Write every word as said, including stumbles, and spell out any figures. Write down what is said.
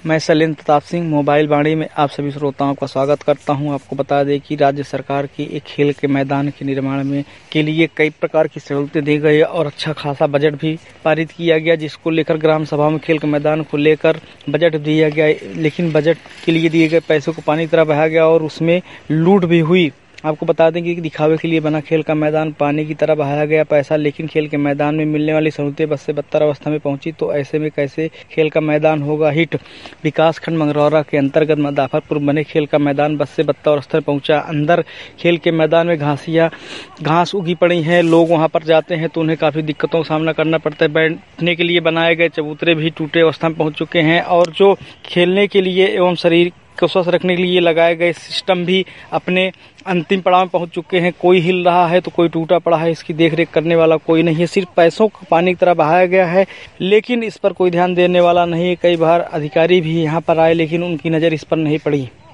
मैं शैलेंद्र प्रताप सिंह मोबाइल वाणी में आप सभी श्रोताओं का स्वागत करता हूं। आपको बता दें कि राज्य सरकार की एक खेल के मैदान के निर्माण में के लिए कई प्रकार की सहूलतें दी गई और अच्छा खासा बजट भी पारित किया गया, जिसको लेकर ग्राम सभा में खेल के मैदान को लेकर बजट दिया गया। लेकिन बजट के लिए दिए गए पैसों को पानी की तरह बहाया गया और उसमें लूट भी हुई। आपको बता दें कि दिखावे के लिए बना खेल का मैदान पानी की तरह बहाया गया पैसा, लेकिन खेल के मैदान में मिलने वाली सहूलतें बद से बदतर अवस्था में पहुंची। तो ऐसे में कैसे खेल का मैदान होगा हिट। विकास खंड मंगरौरा के अंतर्गत मदाफरपुर बने खेल का मैदान बद से बदतर अवस्था में पहुंचा। अंदर खेल के मैदान में घासिया घास उगी पड़ी है। लोग वहां पर जाते हैं तो उन्हें काफी दिक्कतों का सामना करना पड़ता है। बैठने के लिए बनाए गए चबूतरे भी टूटे अवस्था में पहुंच चुके हैं और जो खेलने के लिए एवं शरीर को स्वस्थ रखने के लिए लगाए गए सिस्टम भी अपने अंतिम पड़ाव में पहुंच चुके हैं। कोई हिल रहा है तो कोई टूटा पड़ा है, इसकी देखरेख करने वाला कोई नहीं है। सिर्फ पैसों को पानी की तरह बहाया गया है, लेकिन इस पर कोई ध्यान देने वाला नहीं है। कई बार अधिकारी भी यहां पर आए, लेकिन उनकी नजर इस पर नहीं पड़ी।